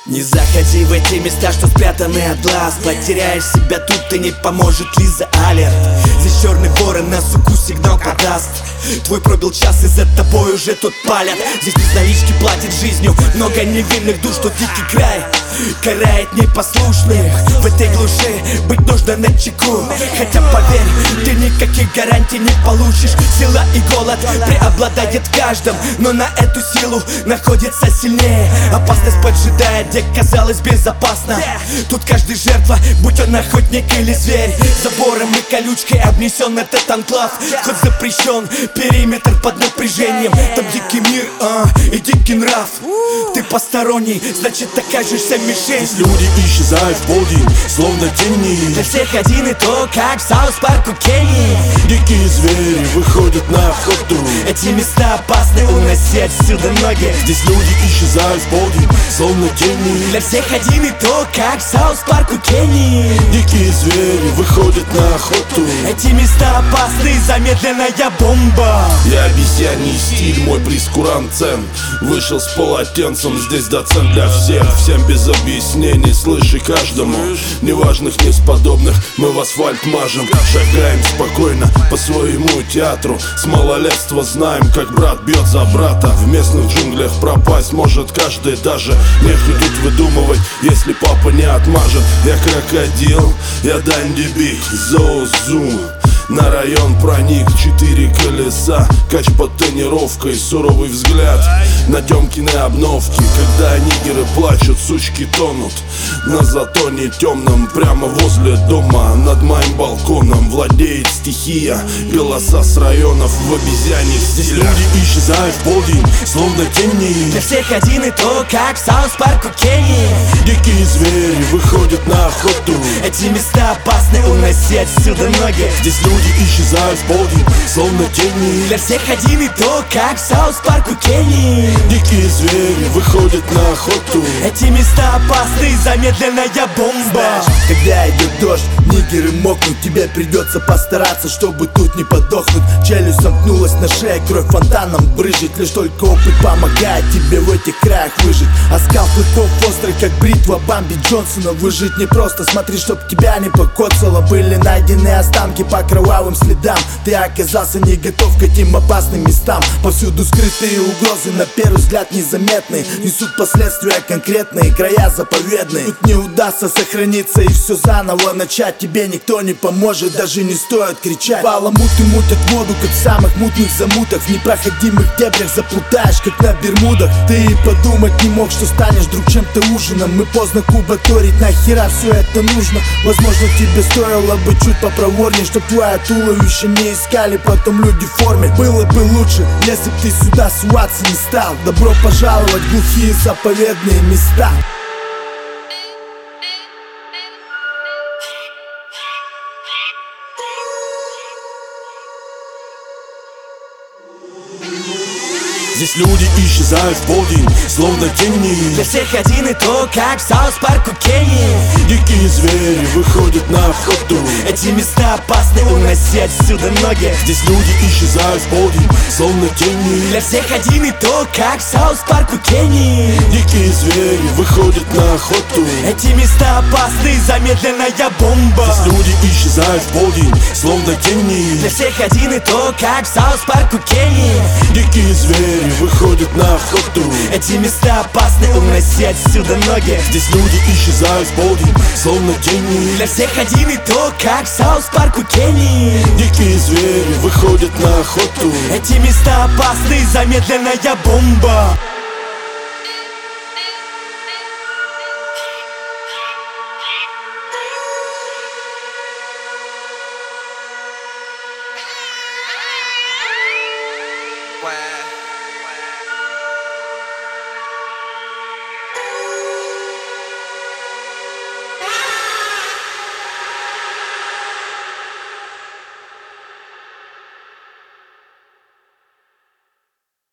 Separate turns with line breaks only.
Не заходи в эти места, что спрятаны от глаз. Потеряешь себя тут, и не поможет Лиза Алерт. Здесь черный ворон на суку сигнал подаст. Твой пробил час, и за тобой уже тут палят. Здесь безналички платит жизнью много невинных душ, что дикий край карает непослушных. В этой глуши быть нужно начеку. Хотя поверь, ты никаких гарантий не получишь. Сила и голод преобладает в каждом, но на эту силу находится сильнее. Опасность поджидает, где казалось безопасно. Тут каждый жертва, будь он охотник или зверь. Забором и колючкой обнесен этот анклав. Вход запрещен, периметр под напряжением. Там дикий мир, и дикий нрав. Ты посторонний, значит окажешься мишень.
Здесь люди исчезают в полдень, словно тени.
Для всех один и то, как в Саус-Парку Кении.
Дикие звери выходят на охоту.
Эти места опасны, уноси отсюда ноги.
Здесь люди исчезают в полдень, словно тени.
Для всех один и то, как в Саус-Парку Кении.
Дикие звери выходят на охоту.
Эти места опасны, замедленная бомба.
Я обезьяний стиль, мой прескурант цен. Вышел с полотенцем, здесь доцент для всех. Всем без объяснений, слыши каждому. Неважных, несподобных, мы в асфальт мажем. Шагаем спокойно по своему театру. С малолетства знаем, как брат бьет за брата. В местных джунглях пропасть может каждый. Даже нехуй тут выдумывать, если папа не отмажет. Я крокодил, я Данди Биг, Зоу-Зум. На район проник 4 колеса. Кач под тонировкой, суровый взгляд на Тёмкины обновки. Когда нигеры плачут, сучки тонут на затоне темном. Прямо возле дома, над моим балконом владеет стихия. Голоса с районов в обезьяньих стилях. Здесь люди исчезают в полдень, словно тени.
Для всех один и то, как в Саус-Парку Кении.
Дикие звери выходят на охоту.
Эти места опасны, уноси отсюда ноги.
Здесь люди исчезают в полдень, словно тени.
Для всех один и то, как в Саус-Парку Кении.
Дикие звери выходят на охоту.
Эти места опасны, замедленная бомба.
Когда идет дождь, нигеры мокнут. Тебе придется постараться, чтобы тут не подохнуть. Челюсть сомкнулась на шее, кровь фонтаном брызжет. Лишь только опыт помогает тебе в этих краях выжить. Оскал клыков острый, как бритва Бамби Джонсона. Выжить непросто, смотри, чтоб тебя не покоцало. Были найдены останки по кровавым следам. Ты оказался не готов к этим опасным местам. Повсюду скрытые угрозы, на первый взгляд незаметные. Несут последствия конкретные, края заповедные. Тут не удастся сохраниться и все заново начать. Тебе никто не поможет, даже не стоит кричать. Баламуты мутят воду, как в самых мутных замутах. В непроходимых дебрях заплутаешь, как на Бермудах. Ты и подумать не мог, что станешь вдруг чем-то ужином. Мы поздно кубаторить, нахера все это нужно? Возможно, тебе стоило бы чуть попроворней, чтоб твоя туловище не искали потом люди в форме. Было бы лучше, если б ты сюда суваться не стал. Добро пожаловать в глухие заповедные места.
Здесь люди исчезают в полдень, словно тени.
Для всех один и то, как в Саус-Парку Кении.
Дикие звери выходят на охоту.
Эти места опасны, уноси отсюда ноги.
Здесь люди исчезают в полдень, словно тени.
Для всех один и то, как в Саус-Парку Кении.
Дикие звери выходят на охоту.
Эти места опасны, замедленная бомба.
Здесь люди исчезают в полдень, словно тени.
Для всех один и то, как в Саус-Парку Кении.
Дикие звери выходят на охоту.
Эти места опасны, уноси отсюда ноги.
Здесь люди исчезают в полдень, словно тени.
Для всех один и то, как в Саус-Парку Кении.
Дикие звери выходят на охоту.
Эти места опасны, замедленная бомба.